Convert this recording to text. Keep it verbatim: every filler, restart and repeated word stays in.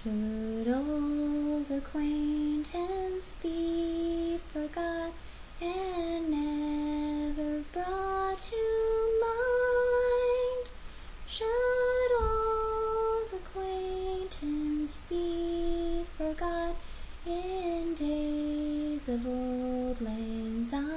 Should old acquaintance be forgot and never brought to mind? Should old acquaintance be forgot in days of old lang syne?